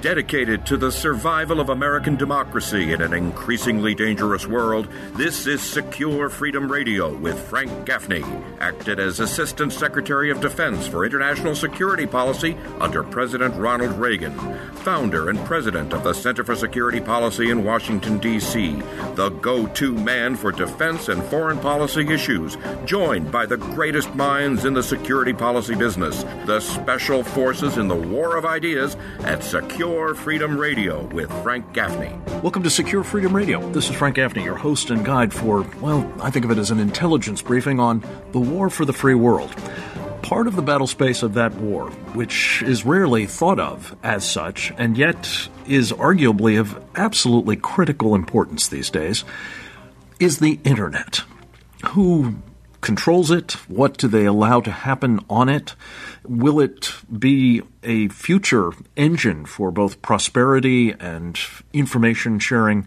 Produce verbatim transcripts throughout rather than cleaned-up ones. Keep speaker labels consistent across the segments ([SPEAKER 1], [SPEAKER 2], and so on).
[SPEAKER 1] Dedicated to the survival of American democracy in an increasingly dangerous world, this is Secure Freedom Radio with Frank Gaffney, acted as Assistant Secretary of Defense for International Security Policy under President Ronald Reagan, founder and president of the Center for Security Policy in Washington, D C, the go-to man for defense and foreign policy issues, joined by the greatest minds in the security policy business, the special forces in the war of ideas at Secure Freedom Radio with Frank Gaffney.
[SPEAKER 2] Welcome to Secure Freedom Radio. This is Frank Gaffney, your host and guide for, well, I think of it as an intelligence briefing on the war for the free world. Part of the battle space of that war, which is rarely thought of as such, and yet is arguably of absolutely critical importance these days, is the Internet. Who controls it? What do they allow to happen on it? Will it be a future engine for both prosperity and information sharing?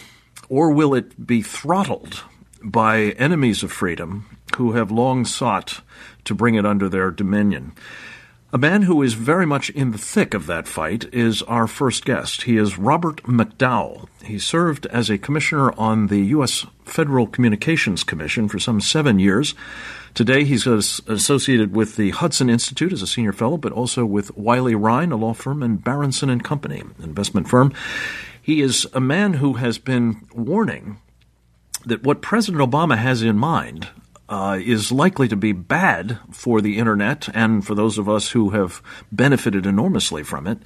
[SPEAKER 2] Or will it be throttled by enemies of freedom who have long sought to bring it under their dominion? A man who is very much in the thick of that fight is our first guest. He is Robert McDowell. He served as a commissioner on the U S Federal Communications Commission for some seven years. Today he's associated with the Hudson Institute as a senior fellow, but also with Wiley Rein, a law firm, and Berenson and Company, an investment firm. He is a man who has been warning that what President Obama has in mind Uh, is likely to be bad for the Internet and for those of us who have benefited enormously from it,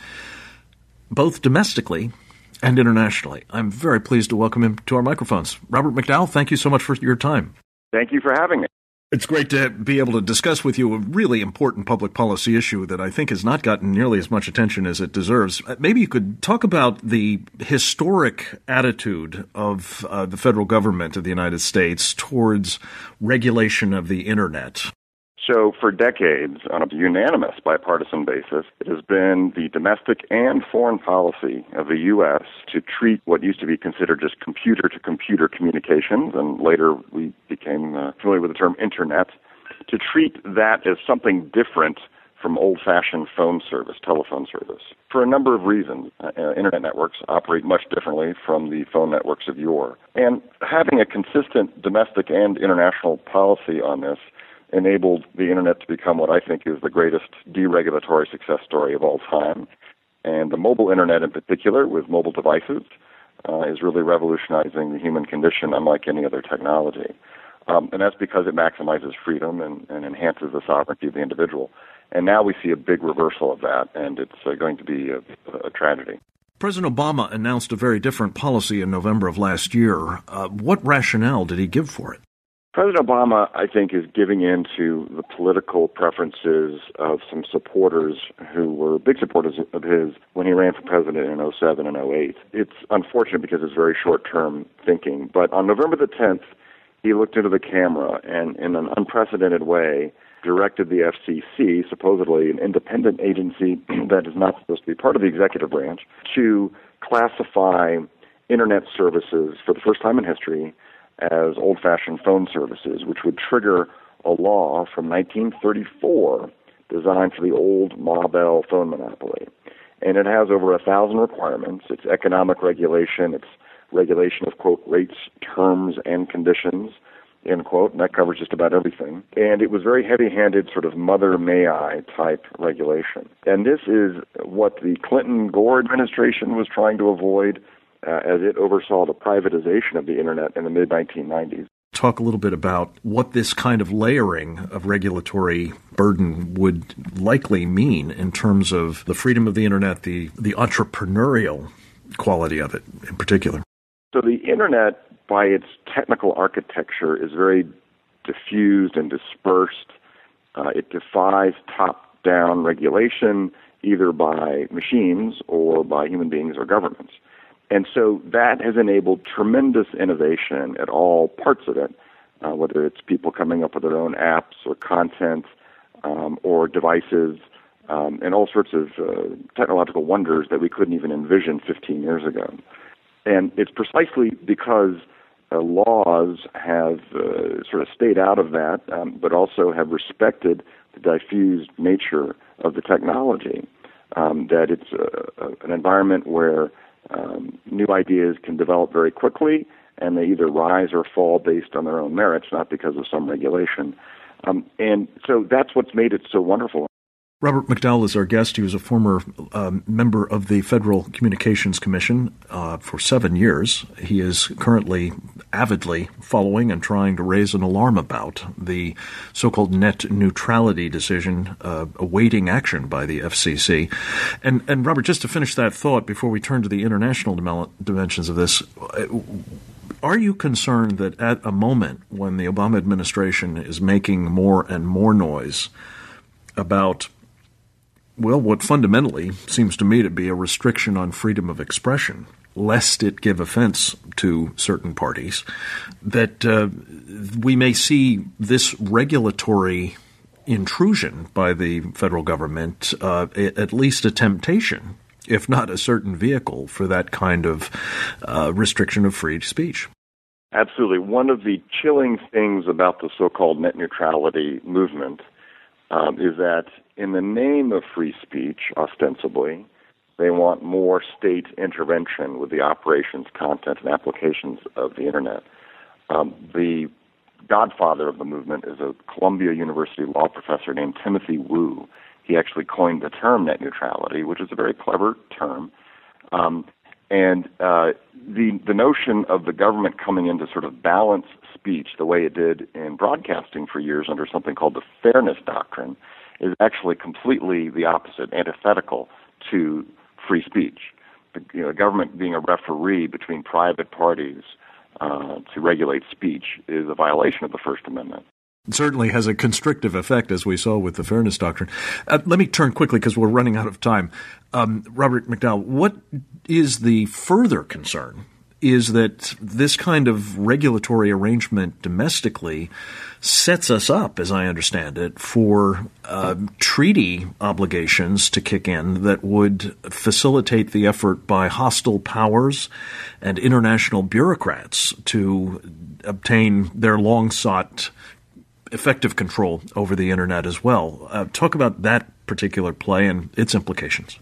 [SPEAKER 2] both domestically and internationally. I'm very pleased to welcome him to our microphones. Robert McDowell, thank you so much for your time.
[SPEAKER 3] Thank you for having me.
[SPEAKER 2] It's great to be able to discuss with you a really important public policy issue that I think has not gotten nearly as much attention as it deserves. Maybe you could talk about the historic attitude of uh, the federal government of the United States towards regulation of the Internet.
[SPEAKER 3] So for decades, on a unanimous bipartisan basis, it has been the domestic and foreign policy of the U S to treat what used to be considered just computer-to-computer communications, and later we became uh, familiar with the term Internet, to treat that as something different from old-fashioned phone service, telephone service. For a number of reasons, uh, Internet networks operate much differently from the phone networks of yore. And having a consistent domestic and international policy on this enabled the Internet to become what I think is the greatest deregulatory success story of all time. And the mobile Internet in particular, with mobile devices, uh, is really revolutionizing the human condition unlike any other technology. Um, and that's because it maximizes freedom and, and enhances the sovereignty of the individual. And now we see a big reversal of that, and it's uh, going to be a, a tragedy.
[SPEAKER 2] President Obama announced a very different policy in November of last year. Uh, what rationale did he give for it?
[SPEAKER 3] President Obama, I think, is giving in to the political preferences of some supporters who were big supporters of his when he ran for president in oh seven and oh eight. It's unfortunate because it's very short-term thinking. But on November the tenth, he looked into the camera and, in an unprecedented way, directed the F C C, supposedly an independent agency that is not supposed to be part of the executive branch, to classify Internet services for the first time in history as old-fashioned phone services, which would trigger a law from nineteen thirty-four designed for the old Ma Bell phone monopoly. And it has over a thousand requirements. It's economic regulation. It's regulation of, quote, rates, terms, and conditions, end quote, and that covers just about everything. And it was very heavy-handed, sort of mother may I type regulation. And this is what the Clinton-Gore administration was trying to avoid, Uh, as it oversaw the privatization of the Internet in the mid nineteen nineties.
[SPEAKER 2] Talk a little bit about what this kind of layering of regulatory burden would likely mean in terms of the freedom of the Internet, the, the entrepreneurial quality of it in particular.
[SPEAKER 3] So the Internet, by its technical architecture, is very diffused and dispersed. Uh, it defies top-down regulation either by machines or by human beings or governments. And so that has enabled tremendous innovation at all parts of it, uh, whether it's people coming up with their own apps or content um, or devices um, and all sorts of uh, technological wonders that we couldn't even envision fifteen years ago. And it's precisely because uh, laws have uh, sort of stayed out of that, um, but also have respected the diffused nature of the technology um, that it's a, a, an environment where um, new ideas can develop very quickly, and they either rise or fall based on their own merits, not because of some regulation. Um, and so that's what's made it so wonderful.
[SPEAKER 2] Robert McDowell is our guest. He was a former um, member of the Federal Communications Commission uh, for seven years. He is currently avidly following and trying to raise an alarm about the so-called net neutrality decision uh, awaiting action by the F C C. And, and Robert, just to finish that thought before we turn to the international dim- dimensions of this, are you concerned that at a moment when the Obama administration is making more and more noise about, well, what fundamentally seems to me to be a restriction on freedom of expression, lest it give offense to certain parties, that uh, we may see this regulatory intrusion by the federal government, uh, at least a temptation, if not a certain vehicle, for that kind of uh, restriction of free speech?
[SPEAKER 3] Absolutely. One of the chilling things about the so-called net neutrality movement um, is that in the name of free speech, ostensibly, they want more state intervention with the operations, content, and applications of the Internet. Um, the godfather of the movement is a Columbia University law professor named Timothy Wu. He actually coined the term net neutrality, which is a very clever term. Um, and uh, the the notion of the government coming in to sort of balance speech the way it did in broadcasting for years under something called the Fairness Doctrine is actually completely the opposite, antithetical to free speech. The you know, government being a referee between private parties uh, to regulate speech is a violation of the First Amendment.
[SPEAKER 2] It certainly has a constrictive effect, as we saw with the Fairness Doctrine. Uh, let me turn quickly, because we're running out of time. Um, Robert McDowell, what is the further concern? Is that this kind of regulatory arrangement domestically sets us up, as I understand it, for uh, treaty obligations to kick in that would facilitate the effort by hostile powers and international bureaucrats to obtain their long-sought effective control over the Internet as well. Uh, talk about that particular play and its implications.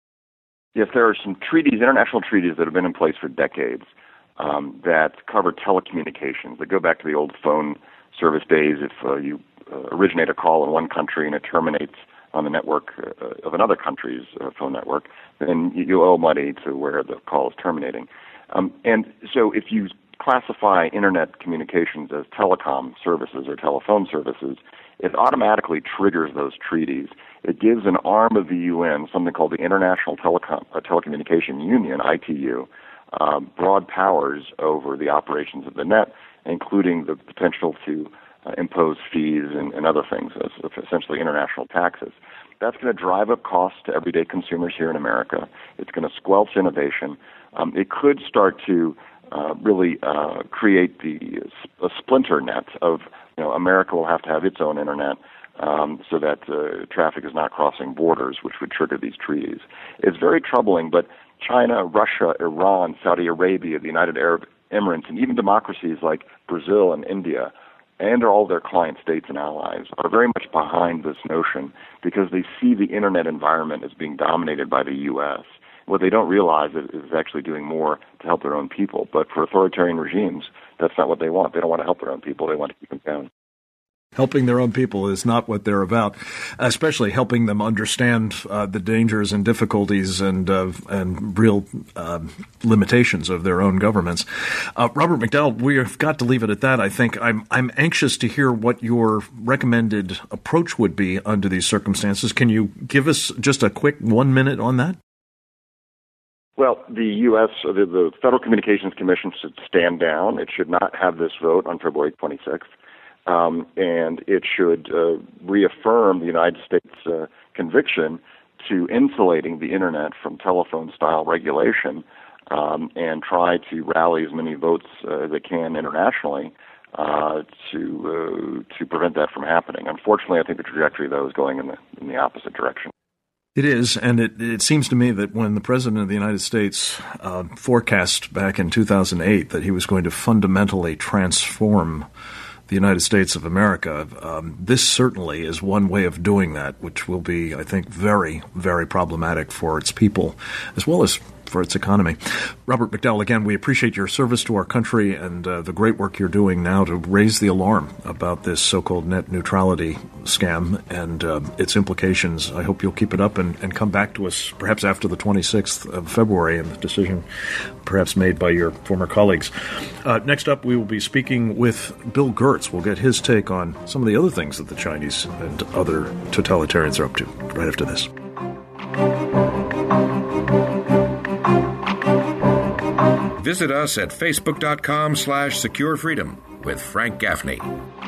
[SPEAKER 3] Yes, there are some treaties, international treaties, that have been in place for decades um, that cover telecommunications. They go back to the old phone service days. If uh, you uh, originate a call in one country and it terminates on the network uh, of another country's uh, phone network, then you owe money to where the call is terminating. Um, and so if you classify Internet communications as telecom services or telephone services, it automatically triggers those treaties. It gives an arm of the U N, something called the International Telecom, uh, Telecommunication Union, I T U, um, broad powers over the operations of the net, including the potential to uh, impose fees and, and other things, essentially international taxes. That's going to drive up costs to everyday consumers here in America. It's going to squelch innovation. Um, it could start to uh, really uh, create the a splinter net of, you know, America will have to have its own internet um, so that uh, traffic is not crossing borders, which would trigger these treaties. It's very troubling, but China, Russia, Iran, Saudi Arabia, the United Arab Emirates, and even democracies like Brazil and India, and all their client states and allies, are very much behind this notion because they see the Internet environment as being dominated by the U S. What they don't realize is it's actually doing more to help their own people. But for authoritarian regimes, that's not what they want. They don't want to help their own people. They want to keep them down.
[SPEAKER 2] Helping their own people is not what they're about, especially helping them understand uh, the dangers and difficulties and uh, and real uh, limitations of their own governments. Uh, Robert McDowell, we have got to leave it at that. I think I'm I'm anxious to hear what your recommended approach would be under these circumstances. Can you give us just a quick one minute on that?
[SPEAKER 3] Well, the U S, the, the Federal Communications Commission should stand down. It should not have this vote on February twenty-sixth. Um, and it should uh, reaffirm the United States' uh, conviction to insulating the Internet from telephone-style regulation um, and try to rally as many votes uh, as it can internationally uh, to uh, to prevent that from happening. Unfortunately, I think the trajectory, though, is going in the in the opposite direction.
[SPEAKER 2] It is, and it, it seems to me that when the President of the United States uh, forecast back in two thousand eight that he was going to fundamentally transform the United States of America. Um, this certainly is one way of doing that, which will be, I think, very, very problematic for its people as well as for its economy. Robert McDowell, again, we appreciate your service to our country and uh, the great work you're doing now to raise the alarm about this so-called net neutrality scam and uh, its implications. I hope you'll keep it up and, and come back to us perhaps after the twenty-sixth of February and the decision perhaps made by your former colleagues. Uh, next up, we will be speaking with Bill Gertz. We'll get his take on some of the other things that the Chinese and other totalitarians are up to right after this.
[SPEAKER 1] Visit us at facebook.com slash secure freedom with Frank Gaffney.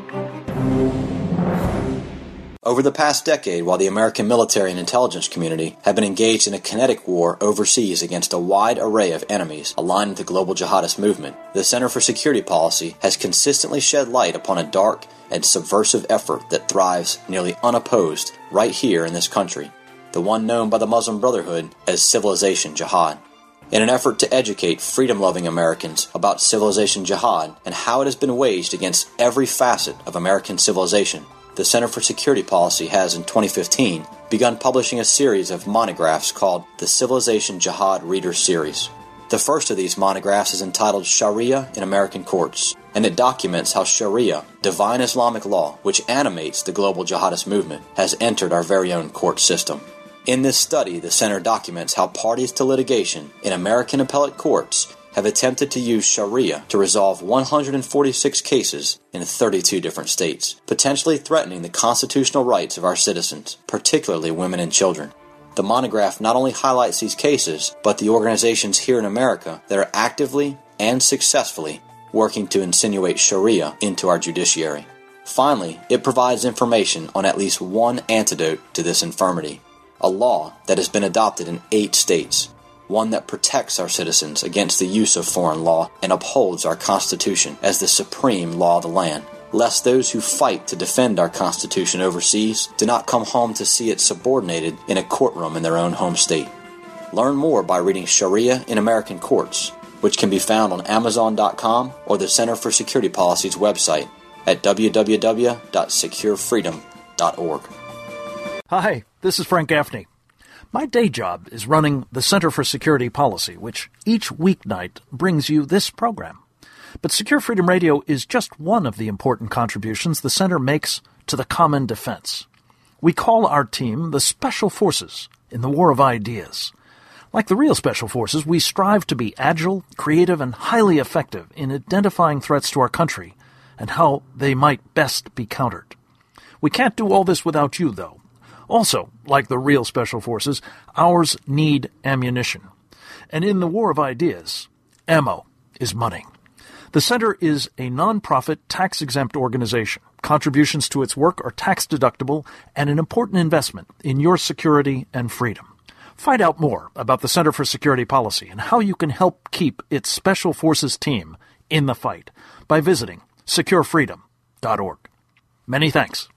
[SPEAKER 4] Over the past decade, while the American military and intelligence community have been engaged in a kinetic war overseas against a wide array of enemies aligned with the global jihadist movement, the Center for Security Policy has consistently shed light upon a dark and subversive effort that thrives nearly unopposed right here in this country, the one known by the Muslim Brotherhood as Civilization Jihad. In an effort to educate freedom-loving Americans about civilization jihad and how it has been waged against every facet of American civilization, the Center for Security Policy has in twenty fifteen begun publishing a series of monographs called the Civilization Jihad Reader Series. The first of these monographs is entitled Sharia in American Courts, and it documents how Sharia, divine Islamic law, which animates the global jihadist movement, has entered our very own court system. In this study, the Center documents how parties to litigation in American appellate courts have attempted to use Sharia to resolve one hundred forty-six cases in thirty-two different states, potentially threatening the constitutional rights of our citizens, particularly women and children. The monograph not only highlights these cases, but the organizations here in America that are actively and successfully working to insinuate Sharia into our judiciary. Finally, it provides information on at least one antidote to this infirmity. A law that has been adopted in eight states, one that protects our citizens against the use of foreign law and upholds our Constitution as the supreme law of the land, lest those who fight to defend our Constitution overseas do not come home to see it subordinated in a courtroom in their own home state. Learn more by reading Sharia in American Courts, which can be found on amazon dot com or the Center for Security Policy's website at w w w dot secure freedom dot org.
[SPEAKER 2] Hi, this is Frank Gaffney. My day job is running the Center for Security Policy, which each weeknight brings you this program. But Secure Freedom Radio is just one of the important contributions the Center makes to the common defense. We call our team the Special Forces in the War of Ideas. Like the real Special Forces, we strive to be agile, creative, and highly effective in identifying threats to our country and how they might best be countered. We can't do all this without you, though. Also, like the real Special Forces, ours need ammunition. And in the War of Ideas, ammo is money. The Center is a non-profit, tax-exempt organization. Contributions to its work are tax-deductible and an important investment in your security and freedom. Find out more about the Center for Security Policy and how you can help keep its Special Forces team in the fight by visiting secure freedom dot org. Many thanks.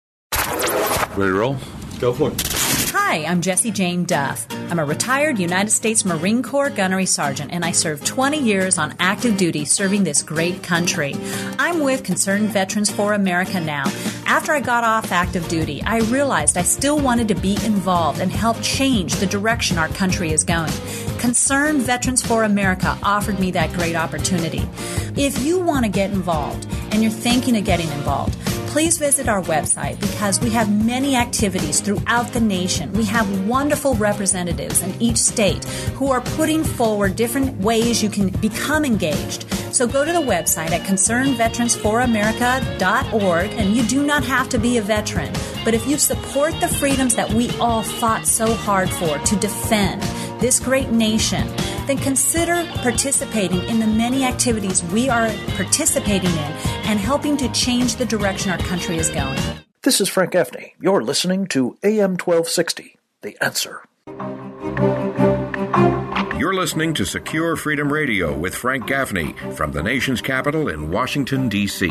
[SPEAKER 5] Ready to roll?
[SPEAKER 6] Go for it.
[SPEAKER 7] Hi, I'm Jessie Jane Duff. I'm a retired United States Marine Corps gunnery sergeant, and I served twenty years on active duty serving this great country. I'm with Concerned Veterans for America now. After I got off active duty, I realized I still wanted to be involved and help change the direction our country is going. Concerned Veterans for America offered me that great opportunity. If you want to get involved and you're thinking of getting involved, please visit our website because we have many activities throughout the nation. We have wonderful representatives in each state who are putting forward different ways you can become engaged. So go to the website at concerned veterans for america dot org, and you do not have to be a veteran. But if you support the freedoms that we all fought so hard for to defend this great nation, then consider participating in the many activities we are participating in and helping to change the direction our country is going.
[SPEAKER 2] This is Frank Gaffney. You're listening to A M twelve sixty, The Answer.
[SPEAKER 1] You're listening to Secure Freedom Radio with Frank Gaffney from the nation's capital in Washington, D C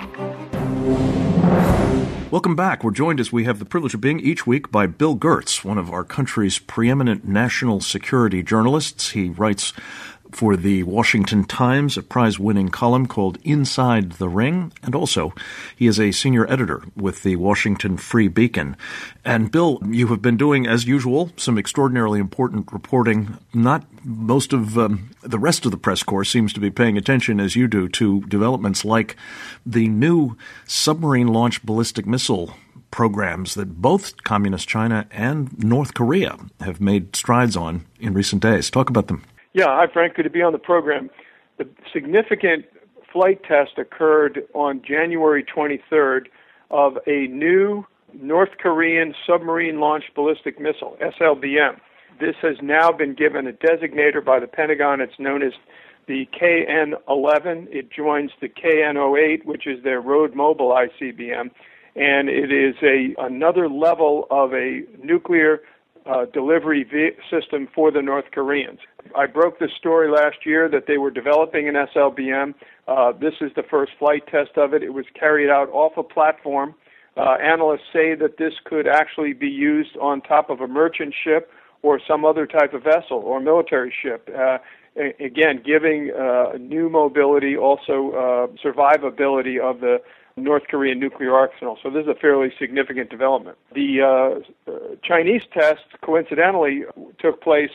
[SPEAKER 2] Welcome back. We're joined, as we have the privilege of being each week, by Bill Gertz, one of our country's preeminent national security journalists. He writes for the Washington Times, a prize-winning column called Inside the Ring, and also he is a senior editor with the Washington Free Beacon. And Bill, you have been doing, as usual, some extraordinarily important reporting. Not most of um, the rest of the press corps seems to be paying attention, as you do, to developments like the new submarine-launched ballistic missile programs that both Communist China and North Korea have made strides on in recent days. Talk about them.
[SPEAKER 6] Yeah, hi, Frank. Good to be on the program. The significant flight test occurred on January twenty-third of a new North Korean submarine-launched ballistic missile, S L B M. This has now been given a designator by the Pentagon. It's known as the K N eleven. It joins the K N oh eight, which is their road mobile I C B M. And it is a another level of a nuclear uh, delivery v- system for the North Koreans. I broke the story last year that they were developing an S L B M. Uh, this is the first flight test of it. It was carried out off a platform. Uh, analysts say that this could actually be used on top of a merchant ship or some other type of vessel or military ship. Uh, again, giving uh, new mobility, also uh, survivability of the North Korean nuclear arsenal. So this is a fairly significant development. The uh, uh, Chinese test, coincidentally, took place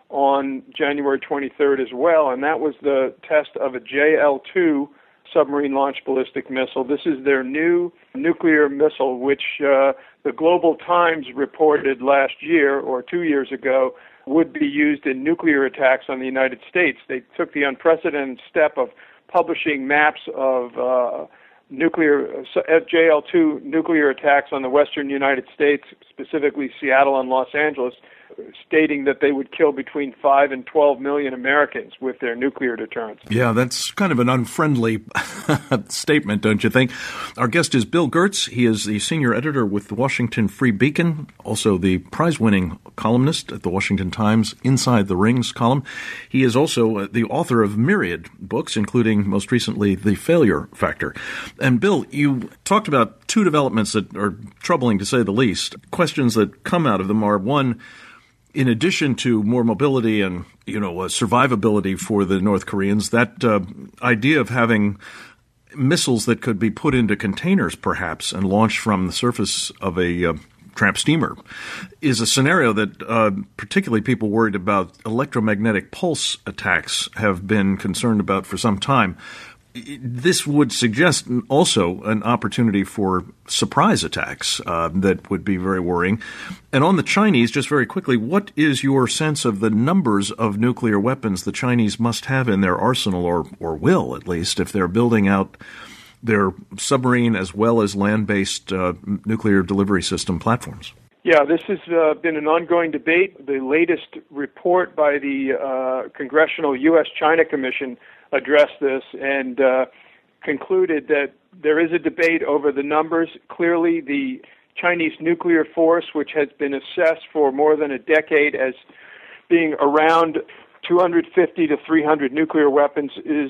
[SPEAKER 6] on January twenty-third as well, and that was the test of a J L two submarine-launched ballistic missile. This is their new nuclear missile, which uh, the Global Times reported last year or two years ago would be used in nuclear attacks on the United States. They took the unprecedented step of publishing maps of uh, nuclear J L two nuclear attacks on the western United States, specifically Seattle and Los Angeles, stating that they would kill between five and twelve million Americans with their nuclear deterrence.
[SPEAKER 2] Yeah, that's kind of an unfriendly statement, don't you think? Our guest is Bill Gertz. He is the senior editor with the Washington Free Beacon, also the prize-winning columnist at the Washington Times Inside the Rings column. He is also the author of myriad books, including most recently The Failure Factor. And Bill, you talked about two developments that are troubling to say the least. Questions that come out of them are, one, in addition to more mobility and, you know, uh, survivability for the North Koreans, that uh, idea of having missiles that could be put into containers, perhaps, and launched from the surface of a uh, tramp steamer is a scenario that uh, particularly people worried about electromagnetic pulse attacks have been concerned about for some time. This would suggest also an opportunity for surprise attacks uh, that would be very worrying. And on the Chinese, just very quickly, what is your sense of the numbers of nuclear weapons the Chinese must have in their arsenal, or, or will at least, if they're building out their submarine as well as land-based uh, nuclear delivery system platforms?
[SPEAKER 6] Yeah, this has uh, been an ongoing debate. The latest report by the uh, Congressional U S China Commission addressed this and uh, concluded that there is a debate over the numbers. Clearly, the Chinese nuclear force, which has been assessed for more than a decade as being around two hundred fifty to three hundred nuclear weapons, is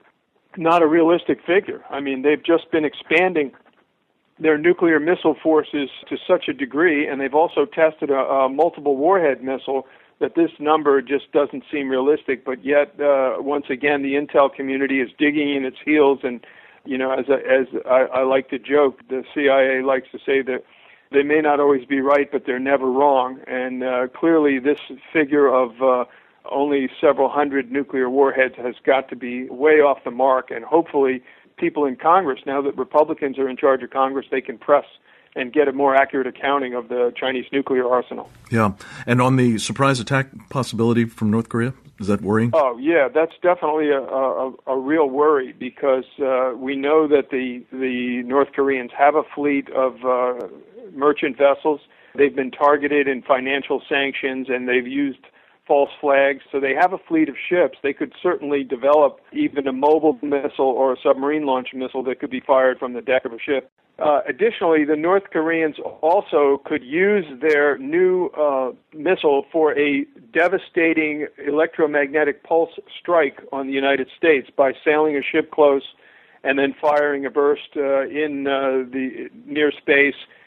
[SPEAKER 6] not a realistic figure. I mean, they've just been expanding their nuclear missile forces to such a degree, and they've also tested a, a multiple warhead missile, that this number just doesn't seem realistic. But yet, uh, once again, the intel community is digging in its heels, and, you know, as a, as I, I like to joke, the C I A likes to say that they may not always be right, but they're never wrong. And uh, clearly, this figure of uh, only several hundred nuclear warheads has got to be way off the mark. And hopefully, people in Congress, now that Republicans are in charge of Congress, they can press and get a more accurate accounting of the Chinese nuclear arsenal.
[SPEAKER 2] Yeah. And on the surprise attack possibility from North Korea, is that worrying?
[SPEAKER 6] Oh, yeah, that's definitely a, a, a real worry, because uh, we know that the, the North Koreans have a fleet of uh, merchant vessels. They've been targeted in financial sanctions, and they've used false flags. So they have a fleet of ships. They could certainly develop even a mobile missile or a submarine-launched missile that could be fired from the deck of a ship. Uh, additionally, the North Koreans also could use their new uh, missile for a devastating electromagnetic pulse strike on the United States by sailing a ship close and then firing a burst uh, in uh, the near space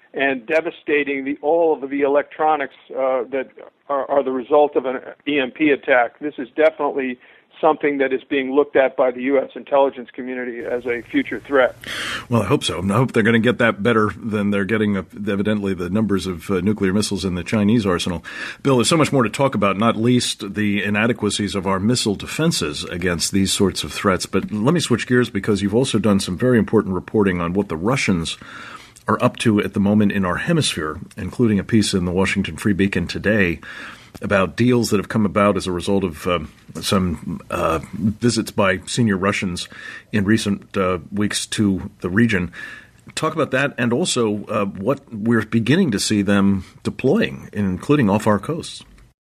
[SPEAKER 6] and devastating the all of the electronics uh, that are, are the result of an E M P attack. This is definitely something that is being looked at by the U S intelligence community as a future threat.
[SPEAKER 2] Well, I hope so. I hope they're going to get that better than they're getting, uh, evidently, the numbers of uh, nuclear missiles in the Chinese arsenal. Bill, there's so much more to talk about, not least the inadequacies of our missile defenses against these sorts of threats. But let me switch gears, because you've also done some very important reporting on what the Russians are up to at the moment in our hemisphere, including a piece in the Washington Free Beacon today about deals that have come about as a result of uh, some uh, visits by senior Russians in recent uh, weeks to the region. Talk about that, and also uh, what we're beginning to see them deploying, including off our coasts.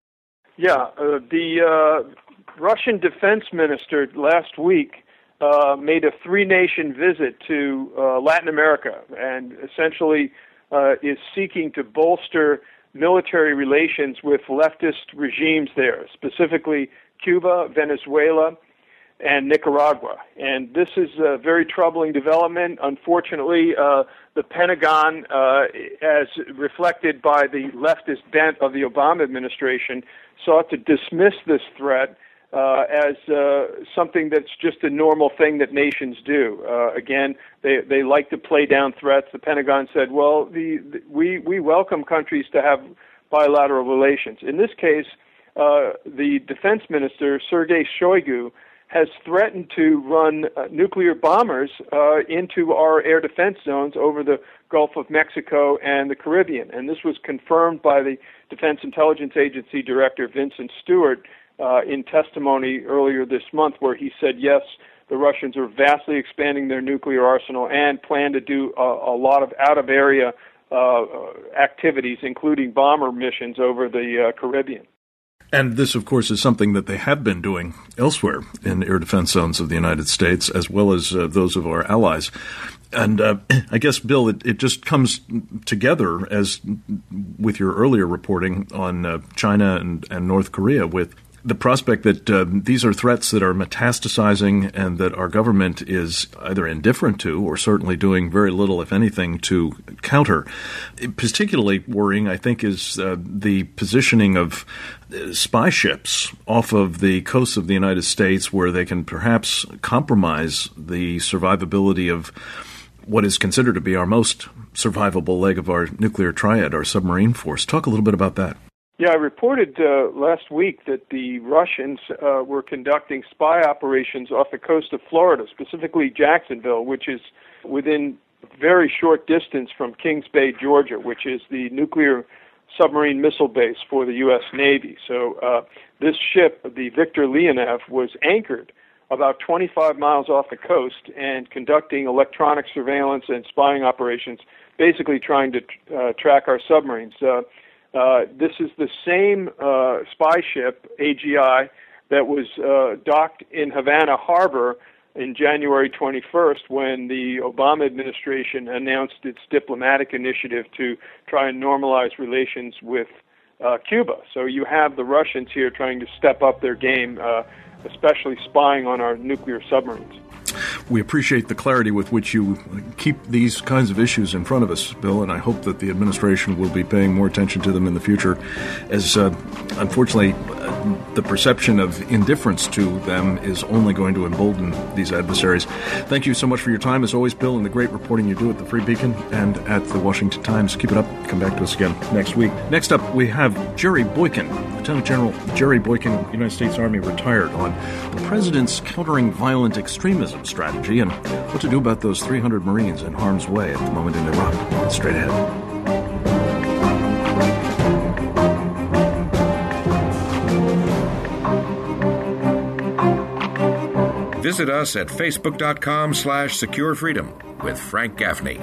[SPEAKER 6] Yeah, uh, the uh, Russian defense minister last week uh, made a three-nation visit to uh, Latin America, and essentially uh, is seeking to bolster military relations with leftist regimes there, specifically Cuba, Venezuela, and Nicaragua. And this is a very troubling development. Unfortunately, uh, the Pentagon, uh, as reflected by the leftist bent of the Obama administration, sought to dismiss this threat uh, as uh, something that's just a normal thing that nations do. Uh, again, they they like to play down threats. The Pentagon said, well, the, the, we, we welcome countries to have bilateral relations. In this case, uh, the defense minister, Sergei Shoigu, has threatened to run uh, nuclear bombers uh, into our air defense zones over the Gulf of Mexico and the Caribbean. And this was confirmed by the Defense Intelligence Agency Director, Vincent Stewart, uh, in testimony earlier this month, where he said, yes, the Russians are vastly expanding their nuclear arsenal and plan to do a, a lot of out-of-area uh, activities, including bomber missions over the uh, Caribbean.
[SPEAKER 2] And this, of course, is something that they have been doing elsewhere in air defense zones of the United States, as well as uh, those of our allies. And uh, I guess, Bill, it, it just comes together, as with your earlier reporting on uh, China and, and North Korea, with the prospect that uh, these are threats that are metastasizing and that our government is either indifferent to or certainly doing very little, if anything, to counter. Particularly worrying, I think, is uh, the positioning of spy ships off of the coasts of the United States, where they can perhaps compromise the survivability of what is considered to be our most survivable leg of our nuclear triad, our submarine force. Talk a little bit about that.
[SPEAKER 6] Yeah, I reported uh, last week that the Russians uh, were conducting spy operations off the coast of Florida, specifically Jacksonville, which is within very short distance from Kings Bay, Georgia, which is the nuclear submarine missile base for the U S Navy. So uh, this ship, the Victor Leonev, was anchored about twenty-five miles off the coast and conducting electronic surveillance and spying operations, basically trying to uh, track our submarines. Uh, Uh, this is the same uh, spy ship, A G I, that was uh, docked in Havana Harbor in January twenty-first when the Obama administration announced its diplomatic initiative to try and normalize relations with uh, Cuba. So you have the Russians here trying to step up their game, uh, especially spying on our nuclear submarines.
[SPEAKER 2] We appreciate the clarity with which you keep these kinds of issues in front of us, Bill, and I hope that the administration will be paying more attention to them in the future, as uh, unfortunately uh, the perception of indifference to them is only going to embolden these adversaries. Thank you so much for your time, as always, Bill, and the great reporting you do at the Free Beacon and at the Washington Times. Keep it up. Come back to us again next week. Next up, we have Jerry Boykin, Lieutenant General Jerry Boykin, United States Army, retired, on the President's Countering Violent Extremism strategy and what to do about those three hundred Marines in harm's way at the moment in Iraq. Straight ahead.
[SPEAKER 1] Visit us at facebook.com slash secure freedom with Frank Gaffney.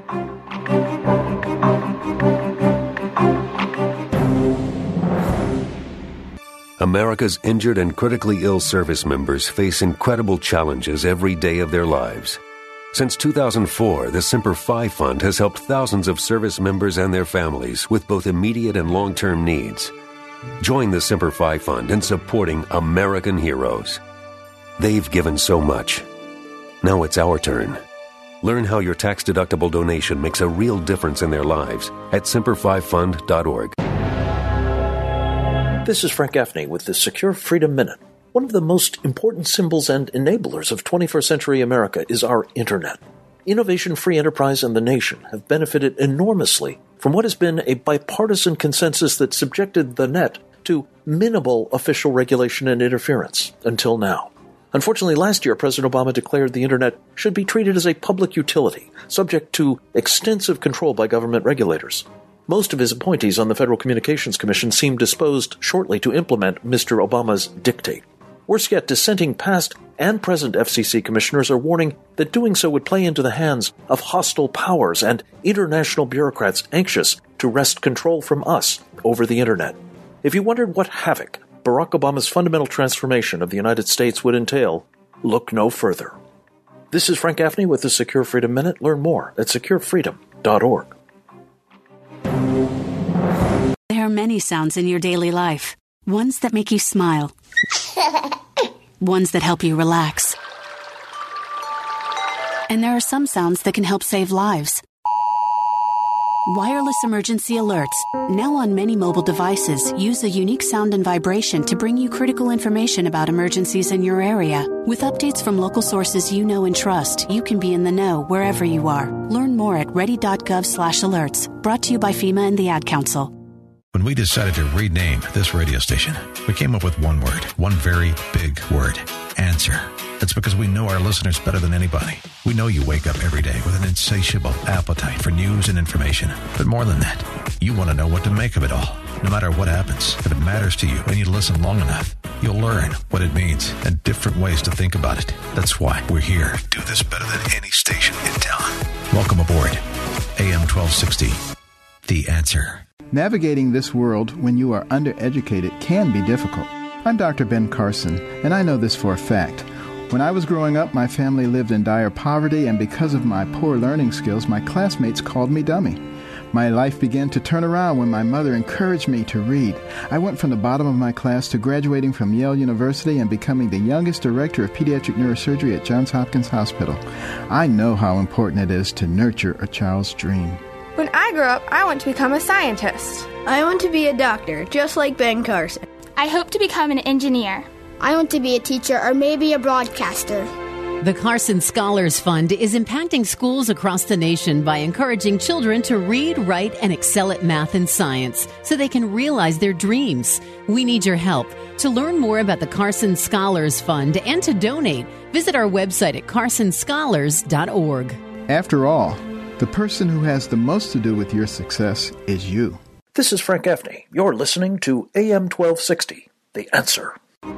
[SPEAKER 8] America's injured and critically ill service members face incredible challenges every day of their lives. Since two thousand four, the Semper Fi Fund has helped thousands of service members and their families with both immediate and long-term needs. Join the Semper Fi Fund in supporting American heroes. They've given so much. Now it's our turn. Learn how your tax-deductible donation makes a real difference in their lives at semper fi fund dot org.
[SPEAKER 2] This is Frank Gaffney with the Secure Freedom Minute. One of the most important symbols and enablers of twenty-first century America is our Internet. Innovation, free enterprise, and the nation have benefited enormously from what has been a bipartisan consensus that subjected the net to minimal official regulation and interference until now. Unfortunately, last year, President Obama declared the Internet should be treated as a public utility, subject to extensive control by government regulators. Most of his appointees on the Federal Communications Commission seemed disposed shortly to implement Mister Obama's dictate. Worse yet, dissenting past and present F C C commissioners are warning that doing so would play into the hands of hostile powers and international bureaucrats anxious to wrest control from us over the Internet. If you wondered what havoc Barack Obama's fundamental transformation of the United States would entail, look no further. This is Frank Gaffney with the Secure Freedom Minute. Learn more at secure freedom dot org.
[SPEAKER 9] There are many sounds in your daily life. Ones that make you smile. Ones that help you relax. And there are some sounds that can help save lives. Wireless emergency alerts, now on many mobile devices, use a unique sound and vibration to bring you critical information about emergencies in your area. With updates from local sources you know and trust, you can be in the know wherever you are. Learn more at ready dot gov slash alerts. Brought to you by FEMA and the Ad Council.
[SPEAKER 10] When we decided to rename this radio station, we came up with one word, one very big word, answer. That's because we know our listeners better than anybody. We know you wake up every day with an insatiable appetite for news and information. But more than that, you want to know what to make of it all. No matter what happens, if it matters to you and you listen long enough, you'll learn what it means and different ways to think about it. That's why we're here. Do this better than any station in town. Welcome aboard. A M twelve sixty, The Answer.
[SPEAKER 11] Navigating this world when you are undereducated can be difficult. I'm Doctor Ben Carson, and I know this for a fact. When I was growing up, my family lived in dire poverty, and because of my poor learning skills, my classmates called me dummy. My life began to turn around when my mother encouraged me to read. I went from the bottom of my class to graduating from Yale University and becoming the youngest director of pediatric neurosurgery at Johns Hopkins Hospital. I know how important it is to nurture a child's dream.
[SPEAKER 12] When I grow up, I want to become a scientist.
[SPEAKER 13] I want to be a doctor, just like Ben Carson.
[SPEAKER 14] I hope to become an engineer.
[SPEAKER 15] I want to be a teacher or maybe a broadcaster.
[SPEAKER 16] The Carson Scholars Fund is impacting schools across the nation by encouraging children to read, write, and excel at math and science so they can realize their dreams. We need your help. To learn more about the Carson Scholars Fund and to donate, visit our website at carson scholars dot org.
[SPEAKER 11] After all, the person who has the most to do with your success is you.
[SPEAKER 2] This is Frank Gaffney. You're listening to A M twelve sixty, The Answer.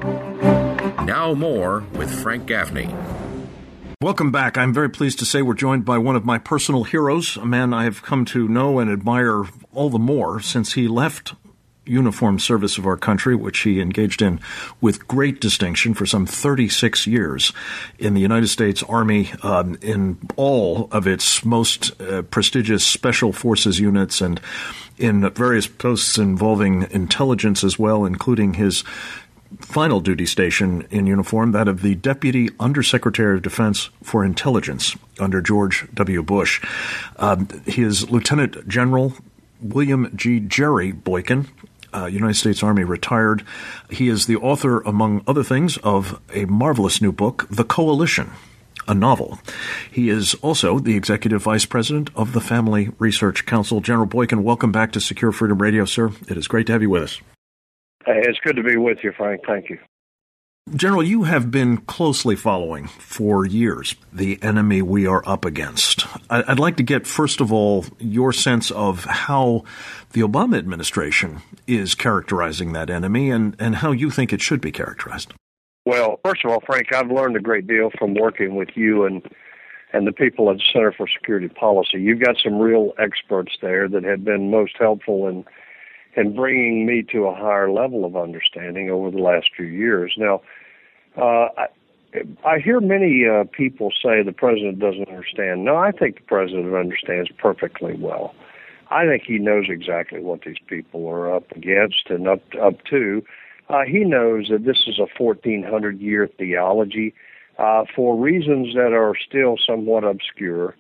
[SPEAKER 1] Now more with Frank Gaffney.
[SPEAKER 2] Welcome back. I'm very pleased to say we're joined by one of my personal heroes, a man I have come to know and admire all the more since he left uniformed service of our country, which he engaged in with great distinction for some thirty-six years in the United States Army, um, in all of its most uh, prestigious special forces units and in various posts involving intelligence as well, including his final duty station in uniform, that of the Deputy Undersecretary of Defense for Intelligence under George W. Bush. Um, he is Lieutenant General William G. Jerry Boykin, uh, United States Army retired. He is the author, among other things, of a marvelous new book, The Coalition, a novel. He is also the Executive Vice President of the Family Research Council. General Boykin, welcome back to Secure Freedom Radio, sir. It is great to have you with us.
[SPEAKER 17] Hey, it's good to be with you, Frank. Thank you.
[SPEAKER 2] General, you have been closely following for years the enemy we are up against. I'd like to get, first of all, your sense of how the Obama administration is characterizing that enemy and, and how you think it should be characterized.
[SPEAKER 17] Well, first of all, Frank, I've learned a great deal from working with you and and the people at the Center for Security Policy. You've got some real experts there that have been most helpful in and bringing me to a higher level of understanding over the last few years. Now, uh, I, I hear many uh, people say the president doesn't understand. No, I think the president understands perfectly well. I think he knows exactly what these people are up against and up up to. Uh, he knows that this is a fourteen hundred year theology uh, for reasons that are still somewhat obscure.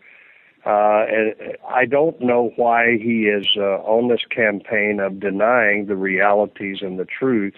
[SPEAKER 17] Uh, and I don't know why he is uh, on this campaign of denying the realities and the truth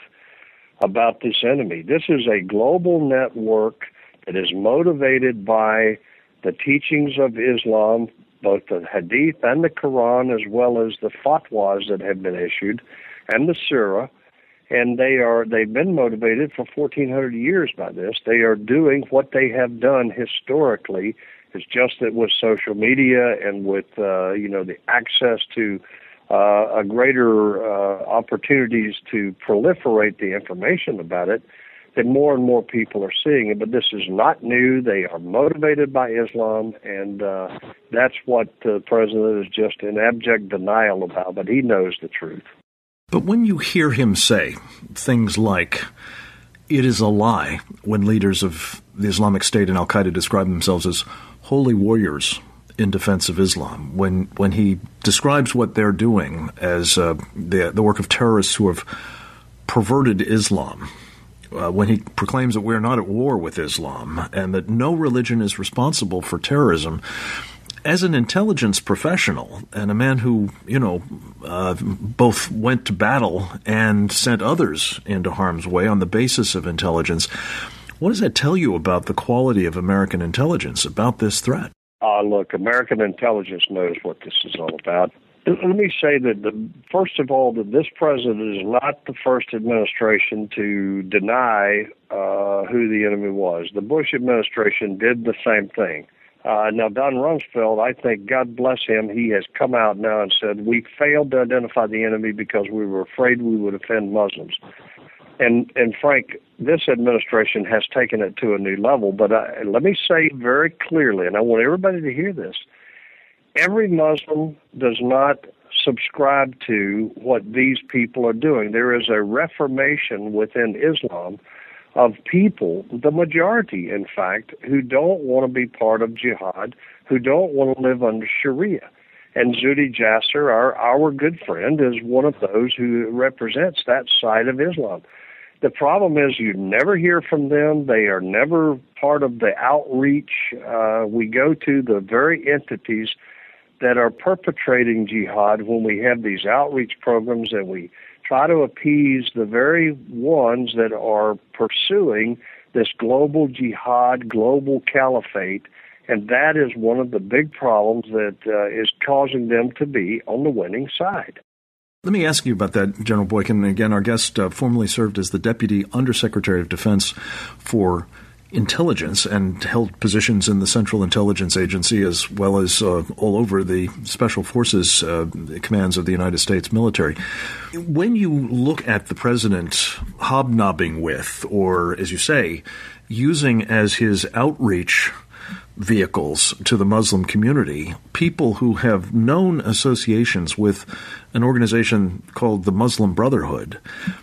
[SPEAKER 17] about this enemy. This is a global network that is motivated by the teachings of Islam, both the Hadith and the Quran, as well as the fatwas that have been issued, and the Surah. And they are, they've been motivated for fourteen hundred years by this. They are doing what they have done historically. It's just that with social media and with, uh, you know, the access to uh, a greater uh, opportunities to proliferate the information about it, that more and more people are seeing it. But this is not new. They are motivated by Islam, and uh, that's what the president is just in abject denial about, but he knows the truth.
[SPEAKER 2] But when you hear him say things like, it is a lie when leaders of the Islamic State and Al-Qaeda describe themselves as holy warriors in defense of Islam, when when he describes what they're doing as uh, the, the work of terrorists who have perverted Islam, Uh, when he proclaims that we're not at war with Islam and that no religion is responsible for terrorism, as an intelligence professional and a man who, you know, uh, both went to battle and sent others into harm's way on the basis of intelligence, what does that tell you about the quality of American intelligence, about this threat?
[SPEAKER 17] Uh, look, American intelligence knows what this is all about. Let me say that, the, first of all, that this president is not the first administration to deny uh, who the enemy was. The Bush administration did the same thing. Uh, now, Don Rumsfeld, I think, God bless him, he has come out now and said, we failed to identify the enemy because we were afraid we would offend Muslims. And, and Frank, this administration has taken it to a new level. But I, let me say very clearly, and I want everybody to hear this, every Muslim does not subscribe to what these people are doing. There is a reformation within Islam of people, the majority, in fact, who don't want to be part of jihad, who don't want to live under Sharia. And Zuhdi Jasser, our, our good friend, is one of those who represents that side of Islam. The problem is you never hear from them. They are never part of the outreach. Uh, we go to the very entities that are perpetrating jihad when we have these outreach programs, and we try to appease the very ones that are pursuing this global jihad, global caliphate, and that is one of the big problems that uh, is causing them to be on the winning side.
[SPEAKER 2] Let me ask you about that, General Boykin. Again, our guest uh, formerly served as the Deputy Undersecretary of Defense for Intelligence and held positions in the Central Intelligence Agency as well as uh, all over the Special Forces uh, commands of the United States military. When you look at the president hobnobbing with, or as you say, using as his outreach vehicles to the Muslim community, people who have known associations with an organization called the Muslim Brotherhood,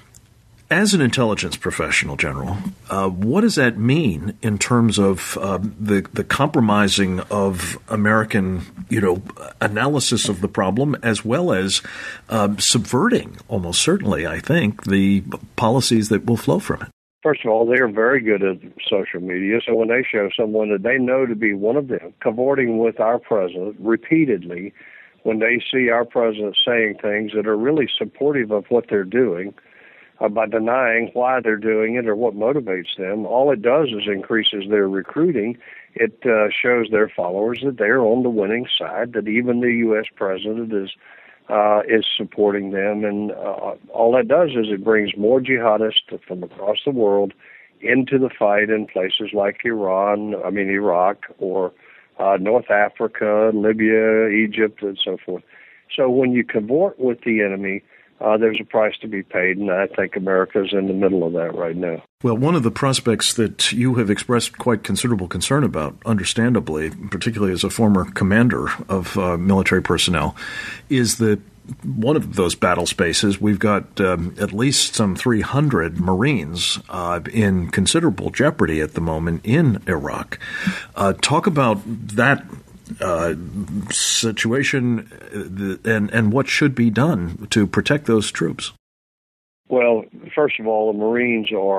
[SPEAKER 2] as an intelligence professional, General, uh, what does that mean in terms of uh, the the compromising of American, you know, analysis of the problem, as well as uh, subverting, almost certainly, I think, the policies that will flow from it?
[SPEAKER 17] First of all, they are very good at social media, so when they show someone that they know to be one of them cavorting with our president repeatedly, when they see our president saying things that are really supportive of what they're doing, Uh, by denying why they're doing it or what motivates them, all it does is increases their recruiting. It uh, shows their followers that they're on the winning side, that even the U S president is uh, is supporting them. And uh, all that does is it brings more jihadists from across the world into the fight in places like Iran, I mean Iraq, or uh, North Africa, Libya, Egypt, and so forth. So when you cavort with the enemy, Uh, there's a price to be paid, and I think America's in the middle of that right now.
[SPEAKER 2] Well, one of the prospects that you have expressed quite considerable concern about, understandably, particularly as a former commander of uh, military personnel, is that one of those battle spaces, we've got um, at least some three hundred Marines uh, in considerable jeopardy at the moment in Iraq. Uh, talk about that Uh, situation uh, and and what should be done to protect those troops?
[SPEAKER 17] Well, first of all, the Marines are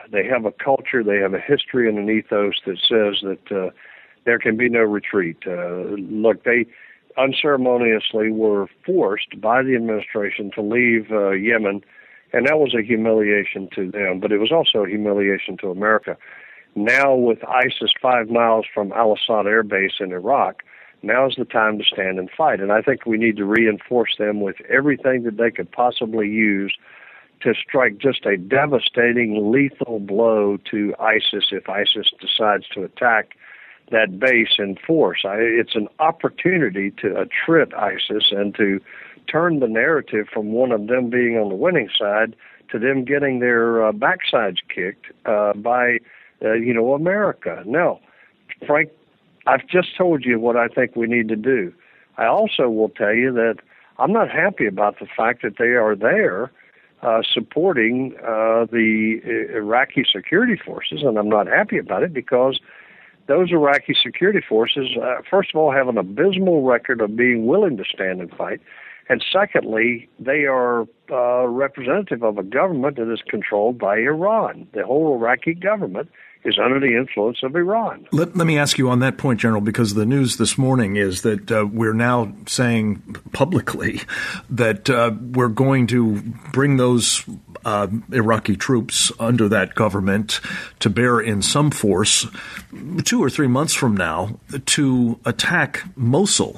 [SPEAKER 17] They have a culture, they have a history and an ethos that says that uh, there can be no retreat. Uh, look, they unceremoniously were forced by the administration to leave uh, Yemen, and that was a humiliation to them, but it was also a humiliation to America. Now, with ISIS five miles from Al-Assad Air Base in Iraq, now's the time to stand and fight. And I think we need to reinforce them with everything that they could possibly use to strike just a devastating, lethal blow to ISIS if ISIS decides to attack that base in force. I, it's an opportunity to attrit ISIS and to turn the narrative from one of them being on the winning side to them getting their uh, backsides kicked uh, by Uh, you know, America. Now, Frank, I've just told you what I think we need to do. I also will tell you that I'm not happy about the fact that they are there uh, supporting uh, the Iraqi security forces, and I'm not happy about it because those Iraqi security forces, uh, first of all, have an abysmal record of being willing to stand and fight, and secondly, they are uh, representative of a government that is controlled by Iran. The whole Iraqi government is under the influence of Iran.
[SPEAKER 2] Let, let me ask you on that point, General, because the news this morning is that uh, we're now saying publicly that uh, we're going to bring those uh, Iraqi troops under that government to bear in some force two or three months from now to attack Mosul.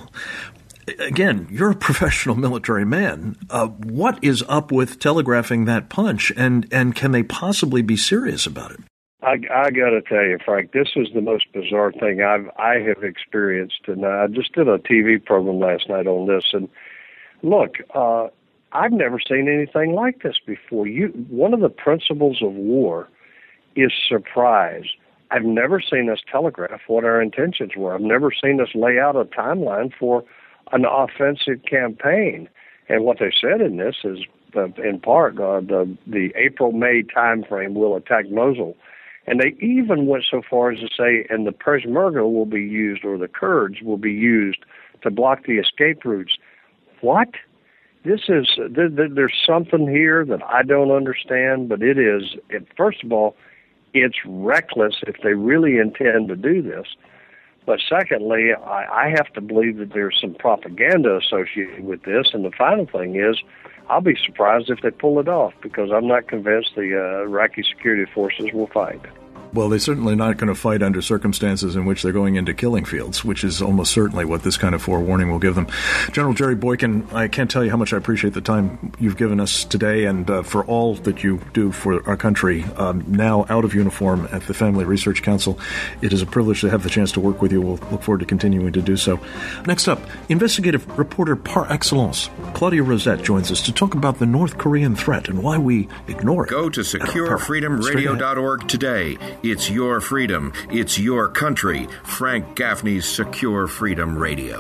[SPEAKER 2] Again, you're a professional military man. Uh, what is up with telegraphing that punch, and, and can they possibly be serious about it?
[SPEAKER 17] I, I got to tell you, Frank, this is the most bizarre thing I've I have experienced, and I just did a T V program last night on this. And look, uh, I've never seen anything like this before. You, one of the principles of war is surprise. I've never seen us telegraph what our intentions were. I've never seen us lay out a timeline for an offensive campaign. And what they said in this is, uh, in part, uh, the the April-May timeframe will attack Mosul. And they even went so far as to say, and the Peshmerga will be used, or the Kurds will be used to block the escape routes. What? This is, th- th- there's something here that I don't understand, but it is, it, first of all, it's reckless if they really intend to do this. But secondly, I, I have to believe that there's some propaganda associated with this. And the final thing is, I'll be surprised if they pull it off, because I'm not convinced the uh, Iraqi security forces will fight.
[SPEAKER 2] Well, they're certainly not going to fight under circumstances in which they're going into killing fields, which is almost certainly what this kind of forewarning will give them. General Jerry Boykin, I can't tell you how much I appreciate the time you've given us today, and uh, for all that you do for our country, um, now out of uniform at the Family Research Council. It is a privilege to have the chance to work with you. We'll look forward to continuing to do so. Next up, investigative reporter par excellence, Claudia Rosette, joins us to talk about the North Korean threat and why we ignore it.
[SPEAKER 1] Go to secure freedom radio dot org today. It's your freedom. It's your country. Frank Gaffney's Secure Freedom Radio.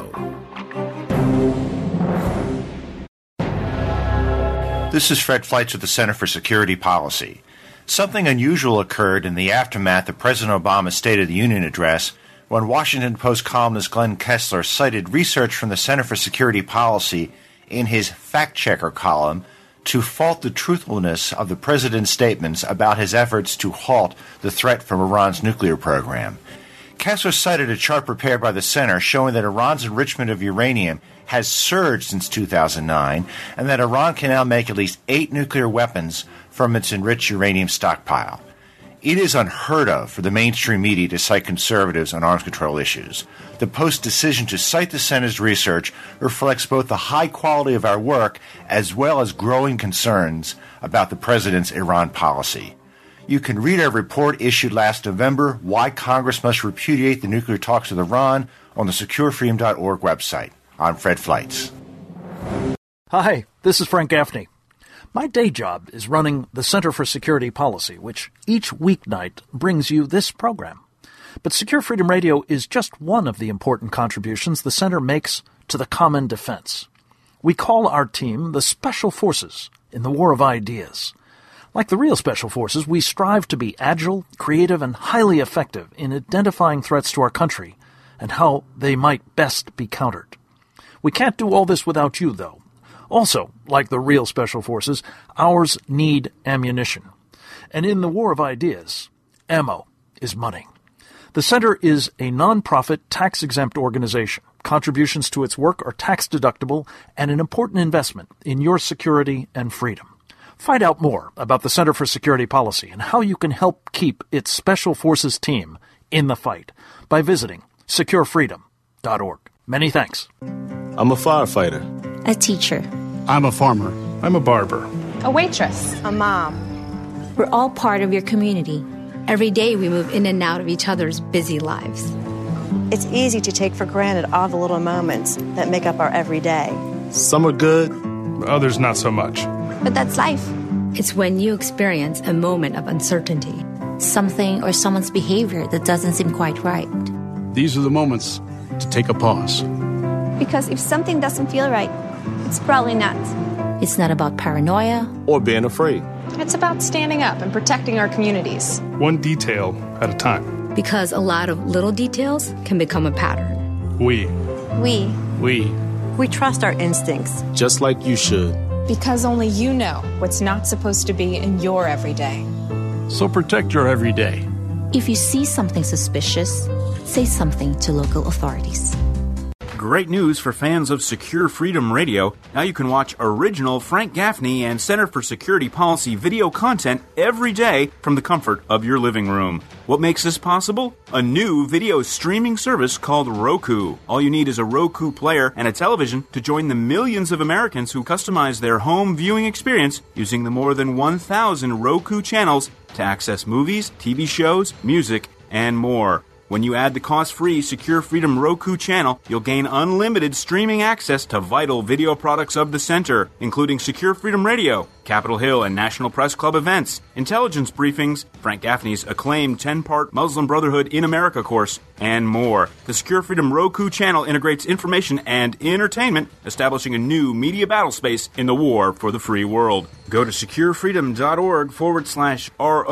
[SPEAKER 18] This is Fred Fleitz with the Center for Security Policy. Something unusual occurred in the aftermath of President Obama's State of the Union address when Washington Post columnist Glenn Kessler cited research from the Center for Security Policy in his Fact Checker column to fault the truthfulness of the president's statements about his efforts to halt the threat from Iran's nuclear program. Kessler cited a chart prepared by the center showing that Iran's enrichment of uranium has surged since two thousand nine, and that Iran can now make at least eight nuclear weapons from its enriched uranium stockpile. It is unheard of for the mainstream media to cite conservatives on arms control issues. The Post's decision to cite the Center's research reflects both the high quality of our work as well as growing concerns about the president's Iran policy. You can read our report issued last November, Why Congress Must Repudiate the Nuclear Talks with Iran, on the secure freedom dot org website. I'm Fred Fleitz.
[SPEAKER 2] Hi, this is Frank Gaffney. My day job is running the Center for Security Policy, which each weeknight brings you this program. But Secure Freedom Radio is just one of the important contributions the Center makes to the common defense. We call our team the Special Forces in the War of Ideas. Like the real Special Forces, we strive to be agile, creative, and highly effective in identifying threats to our country and how they might best be countered. We can't do all this without you, though. Also, like the real Special Forces, ours need ammunition. And in the war of ideas, ammo is money. The Center is a nonprofit, tax-exempt organization. Contributions to its work are tax-deductible and an important investment in your security and freedom. Find out more about the Center for Security Policy and how you can help keep its Special Forces team in the fight by visiting secure freedom dot org. Many thanks.
[SPEAKER 19] I'm a firefighter.
[SPEAKER 20] A teacher.
[SPEAKER 21] I'm a farmer.
[SPEAKER 22] I'm a barber.
[SPEAKER 23] A waitress.
[SPEAKER 24] A mom.
[SPEAKER 20] We're all part of your community.
[SPEAKER 25] Every day we move in and out of each other's busy lives.
[SPEAKER 26] It's easy to take for granted all the little moments that make up our everyday.
[SPEAKER 19] Some are good,
[SPEAKER 21] others not so much.
[SPEAKER 25] But that's life. It's when you experience a moment of uncertainty.
[SPEAKER 20] Something or someone's behavior that doesn't seem quite right.
[SPEAKER 21] These are the moments to take a pause.
[SPEAKER 27] Because if something doesn't feel right, it's probably not.
[SPEAKER 20] It's not about paranoia
[SPEAKER 19] or being afraid.
[SPEAKER 23] It's about standing up and protecting our communities.
[SPEAKER 21] One detail at a time.
[SPEAKER 25] Because a lot of little details can become a pattern.
[SPEAKER 21] We.
[SPEAKER 27] We.
[SPEAKER 21] We.
[SPEAKER 26] We trust our instincts.
[SPEAKER 19] Just like you should.
[SPEAKER 23] Because only you know what's not supposed to be in your everyday.
[SPEAKER 21] So protect your everyday.
[SPEAKER 20] If you see something suspicious, say something to local authorities.
[SPEAKER 28] Great news for fans of Secure Freedom Radio. Now you can watch original Frank Gaffney and Center for Security Policy video content every day from the comfort of your living room. What makes this possible? A new video streaming service called Roku. All you need is a Roku player and a television to join the millions of Americans who customize their home viewing experience using the more than one thousand Roku channels to access movies, T V shows, music, and more. When you add the cost-free Secure Freedom Roku channel, you'll gain unlimited streaming access to vital video products of the Center, including Secure Freedom Radio, Capitol Hill and National Press Club events, intelligence briefings, Frank Gaffney's acclaimed ten-part Muslim Brotherhood in America course, and more. The Secure Freedom Roku channel integrates information and entertainment, establishing a new media battle space in the war for the free world. Go to securefreedom.org forward slash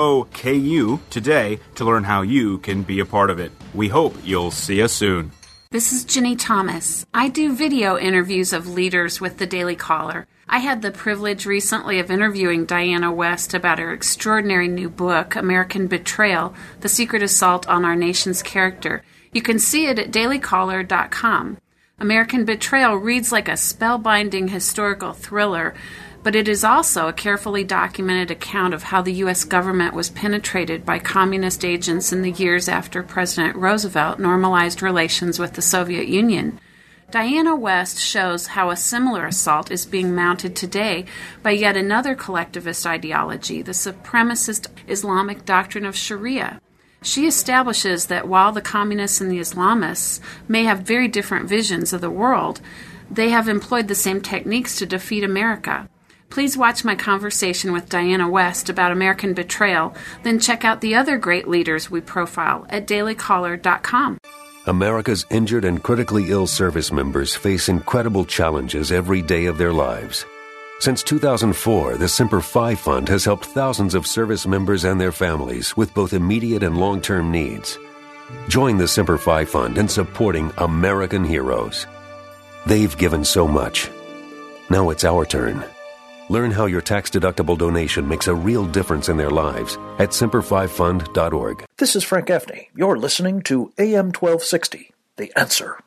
[SPEAKER 28] R-O-K-U today to learn how you can be a part of it. We hope you'll see us soon.
[SPEAKER 29] This is Jenny Thomas. I do video interviews of leaders with the Daily Caller. I had the privilege recently of interviewing Diana West about her extraordinary new book, American Betrayal, The Secret Assault on Our Nation's Character. You can see it at daily caller dot com. American Betrayal reads like a spellbinding historical thriller, but it is also a carefully documented account of how the U S government was penetrated by communist agents in the years after President Roosevelt normalized relations with the Soviet Union. Diana West shows how a similar assault is being mounted today by yet another collectivist ideology, the supremacist Islamic doctrine of Sharia. She establishes that while the communists and the Islamists may have very different visions of the world, they have employed the same techniques to defeat America. Please watch my conversation with Diana West about American Betrayal, then check out the other great leaders we profile at daily caller dot com.
[SPEAKER 8] America's injured and critically ill service members face incredible challenges every day of their lives. Since two thousand four, the Semper Fi Fund has helped thousands of service members and their families with both immediate and long-term needs. Join the Semper Fi Fund in supporting American heroes. They've given so much. Now it's our turn. Learn how your tax-deductible donation makes a real difference in their lives at semper fi fund dot org.
[SPEAKER 2] This is Frank Gaffney. You're listening to A M twelve sixty, The Answer.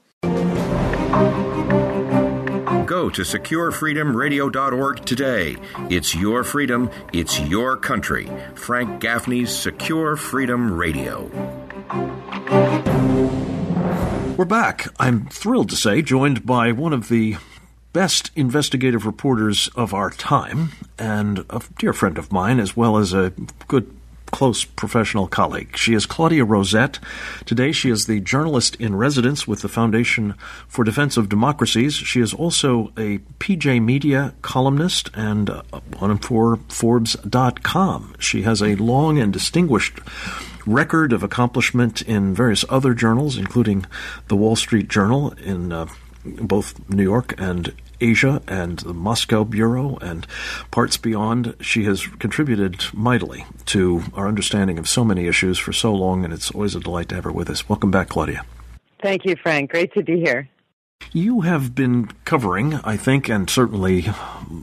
[SPEAKER 1] Go to secure freedom radio dot org today. It's your freedom. It's your country. Frank Gaffney's Secure Freedom Radio.
[SPEAKER 2] We're back. I'm thrilled to say, joined by one of the best investigative reporters of our time and a dear friend of mine, as well as a good, close professional colleague. She is Claudia Rosette. Today she is the journalist in residence with the Foundation for Defense of Democracies. She is also a P J Media columnist and one for Forbes dot com. She has a long and distinguished record of accomplishment in various other journals, including the Wall Street Journal in uh, both New York and Asia and the Moscow Bureau and parts beyond. She has contributed mightily to our understanding of so many issues for so long, and it's always a delight to have her with us. Welcome back, Claudia.
[SPEAKER 30] Thank you, Frank. Great to be here.
[SPEAKER 2] You have been covering, I think, and certainly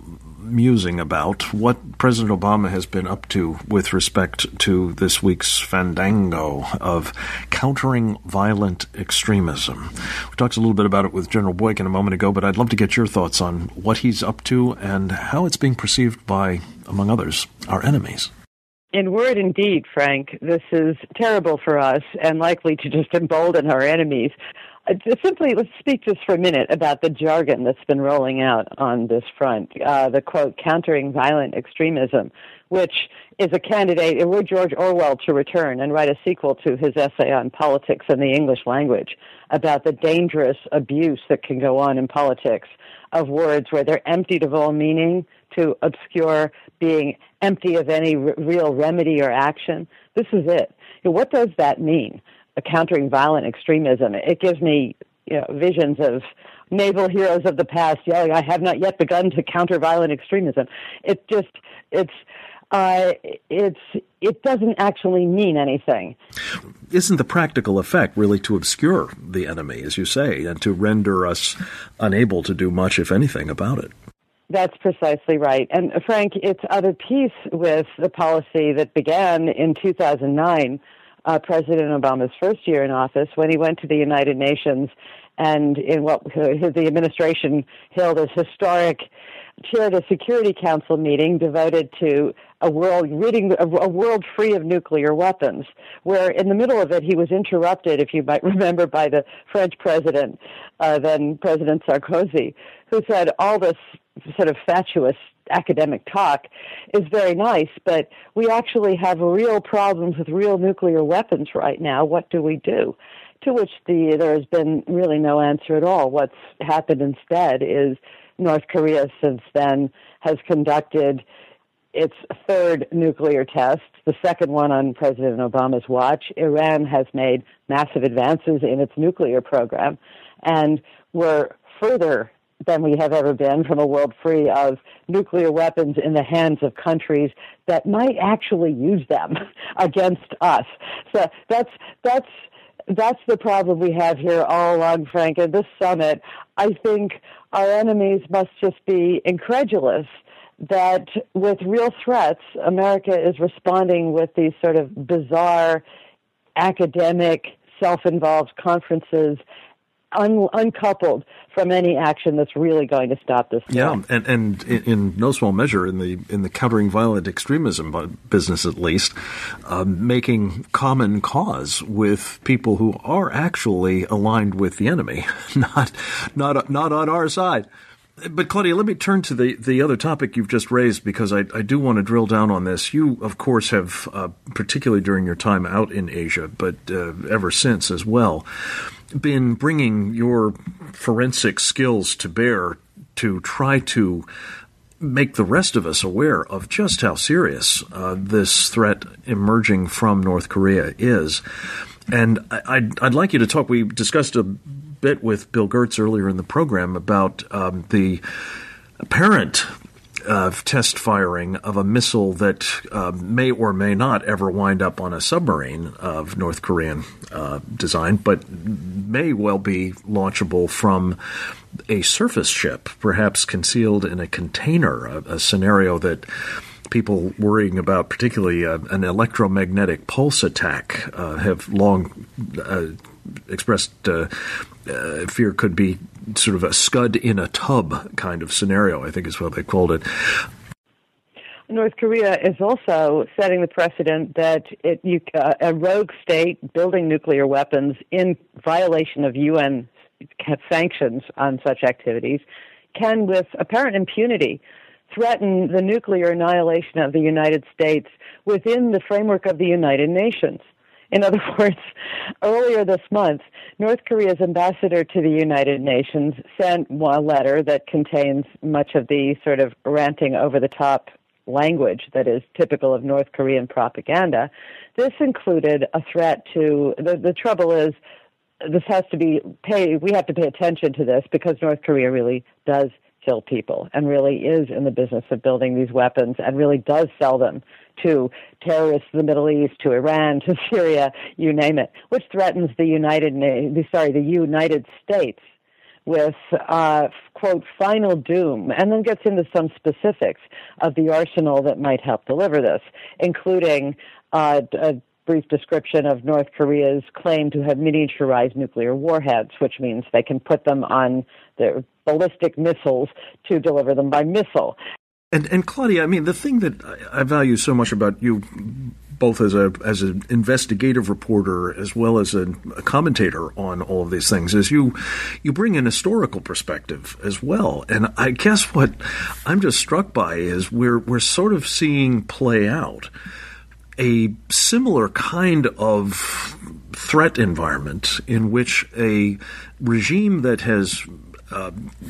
[SPEAKER 2] musing about what President Obama has been up to with respect to this week's fandango of countering violent extremism. We talked a little bit about it with General Boykin a moment ago, but I'd love to get your thoughts on what he's up to and how it's being perceived by, among others, our enemies.
[SPEAKER 30] In word and deed, Frank, this is terrible for us and likely to just embolden our enemies. Uh, simply, let's speak just for a minute about the jargon that's been rolling out on this front. Uh, the, quote, countering violent extremism, which is a candidate, were George Orwell to return and write a sequel to his essay on politics in the English language about the dangerous abuse that can go on in politics of words where they're emptied of all meaning to obscure being empty of any r- real remedy or action. This is it. You know, what does that mean? A countering violent extremism. It gives me, you know, visions of naval heroes of the past yelling, "I have not yet begun to counter violent extremism." It just, it's, uh, it's, it doesn't actually mean anything.
[SPEAKER 2] Isn't the practical effect really to obscure the enemy, as you say, and to render us unable to do much, if anything, about it?
[SPEAKER 30] That's precisely right. And Frank, it's of a piece with the policy that began in two thousand nine, uh, President Obama's first year in office, when he went to the United Nations and in what the administration hailed as historic, chaired a Security Council meeting devoted to a world ridding a, a world free of nuclear weapons, where in the middle of it he was interrupted, if you might remember, by the French president, uh, then President Sarkozy, who said all this sort of fatuous academic talk is very nice, but we actually have real problems with real nuclear weapons right now. What do we do? To which the, there has been really no answer at all. What's happened instead is North Korea since then has conducted its third nuclear test, the second one on President Obama's watch. Iran has made massive advances in its nuclear program, and we're further than we have ever been from a world free of nuclear weapons in the hands of countries that might actually use them against us. So that's that's that's the problem we have here all along, Frank. At this summit, I think our enemies must just be incredulous that with real threats, America is responding with these sort of bizarre academic, self-involved conferences Un- uncoupled from any action that's really going to stop this.
[SPEAKER 2] Yeah, and, and in, in no small measure, in the in the countering violent extremism business, at least, uh, making common cause with people who are actually aligned with the enemy, not not not on our side. But, Claudia, let me turn to the, the other topic you've just raised, because I, I do want to drill down on this. You, of course, have, uh, particularly during your time out in Asia, but uh, ever since as well, been bringing your forensic skills to bear to try to make the rest of us aware of just how serious uh, this threat emerging from North Korea is. And I, I'd, I'd like you to talk. We discussed a bit with Bill Gertz earlier in the program about um, the apparent uh, test firing of a missile that uh, may or may not ever wind up on a submarine of North Korean uh, design, but may well be launchable from a surface ship, perhaps concealed in a container, a, a scenario that people worrying about, particularly uh, an electromagnetic pulse attack, uh, have long uh, expressed uh, uh, fear could be sort of a scud in a tub kind of scenario, I think is what they called it.
[SPEAKER 30] North Korea is also setting the precedent that it, you, uh, a rogue state building nuclear weapons in violation of U N sanctions on such activities can, with apparent impunity, threaten the nuclear annihilation of the United States within the framework of the United Nations. In other words, earlier this month, North Korea's ambassador to the United Nations sent a letter that contains much of the sort of ranting over-the-top language that is typical of North Korean propaganda. This included a threat to, the, the trouble is, this has to be, pay, we have to pay attention to this because North Korea really does kill people and really is in the business of building these weapons and really does sell them to terrorists in the Middle East, to Iran, to Syria, you name it, which threatens the United, sorry, the United States with, uh, quote, final doom, and then gets into some specifics of the arsenal that might help deliver this, including uh, a brief description of North Korea's claim to have miniaturized nuclear warheads, which means they can put them on their ballistic missiles to deliver them by missile.
[SPEAKER 2] And, and Claudia, I mean, the thing that I value so much about you, both as a as an investigative reporter as well as a, a commentator on all of these things, is you you bring an historical perspective as well. And I guess what I'm just struck by is we're we're sort of seeing play out a similar kind of threat environment in which a regime that has, uh,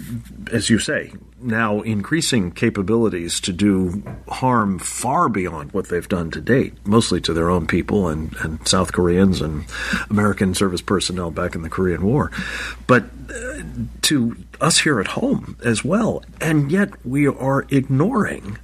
[SPEAKER 2] as you say, now increasing capabilities to do harm far beyond what they've done to date, mostly to their own people and, and South Koreans and American service personnel back in the Korean War, but uh, to us here at home as well. And yet we are ignoring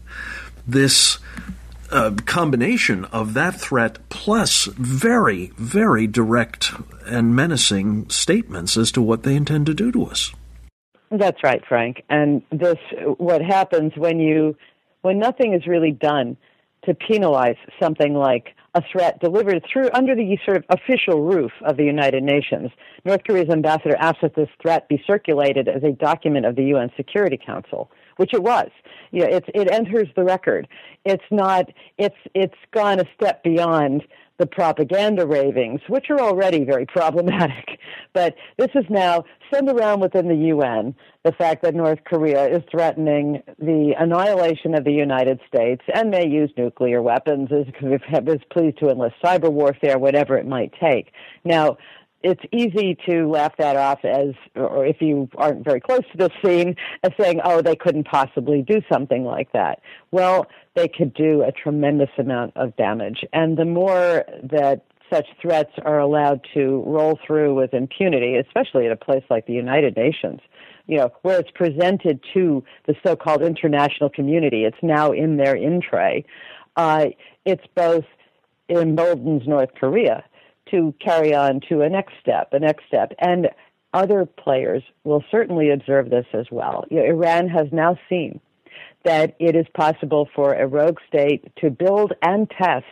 [SPEAKER 2] this uh, combination of that threat plus very, very direct and menacing statements as to what they intend to do to us.
[SPEAKER 30] That's right, Frank. And this, what happens when you, when nothing is really done to penalize something like a threat delivered through under the sort of official roof of the United Nations. North Korea's ambassador asked that this threat be circulated as a document of the U N Security Council, which it was. You know, it's, it enters the record. It's not. It's it's gone a step beyond the propaganda ravings, which are already very problematic. But this is now sent around within the U N, the fact that North Korea is threatening the annihilation of the United States and may use nuclear weapons, is, is pleased to enlist cyber warfare, whatever it might take. Now, it's easy to laugh that off as, or if you aren't very close to this scene, as saying, oh, they couldn't possibly do something like that. Well, they could do a tremendous amount of damage. And the more that such threats are allowed to roll through with impunity, especially at a place like the United Nations, you know, where it's presented to the so-called international community, it's now in their in tray, uh, it's both emboldens North Korea to carry on to a next step, a next step. And other players will certainly observe this as well. You know, Iran has now seen that it is possible for a rogue state to build and test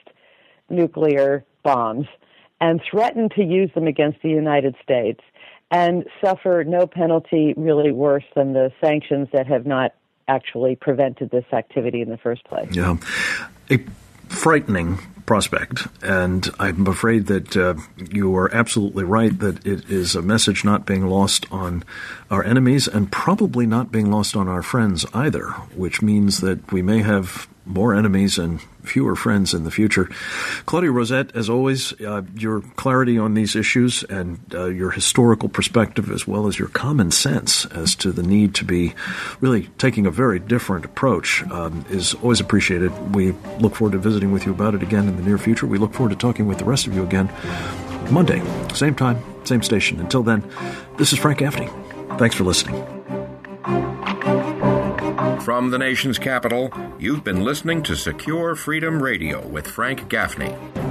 [SPEAKER 30] nuclear bombs and threaten to use them against the United States and suffer no penalty really worse than the sanctions that have not actually prevented this activity in the first place.
[SPEAKER 2] Yeah. A frightening prospect, and I'm afraid that uh, you are absolutely right that it is a message not being lost on our enemies and probably not being lost on our friends either, which means that we may have more enemies and fewer friends in the future. Claudia Rosette, as always, uh, your clarity on these issues and uh, your historical perspective as well as your common sense as to the need to be really taking a very different approach um, is always appreciated. We look forward to visiting with you about it again in the near future. We look forward to talking with the rest of you again Monday, same time, same station. Until then, this is Frank Gaffney. Thanks for listening.
[SPEAKER 1] From the nation's capital, you've been listening to Secure Freedom Radio with Frank Gaffney.